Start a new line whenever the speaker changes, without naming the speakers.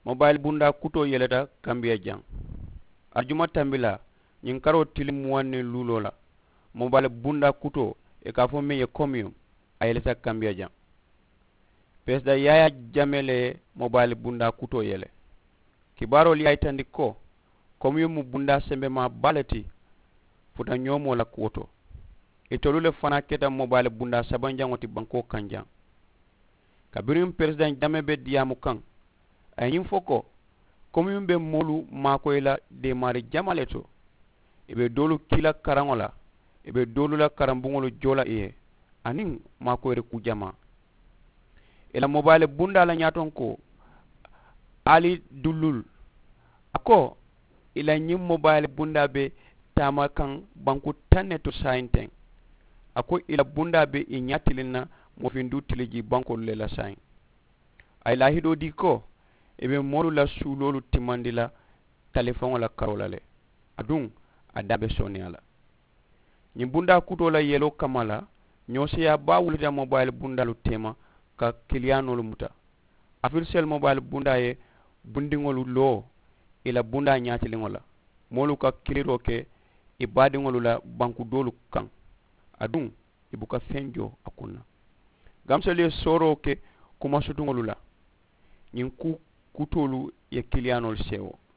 mobile bunda kuto yeleta kambia jang arjuma tambila nyin karo tilim wanne lulola mobile bunda kuto e ka fo me ye commune ayeleta kambia jang pesda yaya jamele mobile bunda kuto yele kibaro li aytandi ko commune mu bunda sembe ma balati futa nyomo la kuto itolule fana keta mobile bunda sabanjangoti banko kanjang kabirum president dame be diamu kan ayim foko commune be molu makoyla de mari jamaleto ibe dolu kila karangola ibe dolu la karambungolo jola iye anin makoyre kujama ila mobile bunda la nyaton ko ali dulul ako ila nyim mobile bunda be tama kan banku tanne to sainteng ako ila bunda be i nyatilina mo findu tiliji banko le la sain ay lahido di ko ebe molu la sulolu timandila telephone la karola le adun adabe soni ala ni bunda kuto la yelo kamala nyosi ya ba wulita mobile bunda lu tema ka kiliano lu muta official mobile bunda ye bundingolu lo ila bunda nyatilingola molu ka kiliro ke ibadingolu la banku dolu kan adun ibuka fenjo akuna gamsele soro ke kuma sutungolu la nyin ku kutolu ye kilianol sewo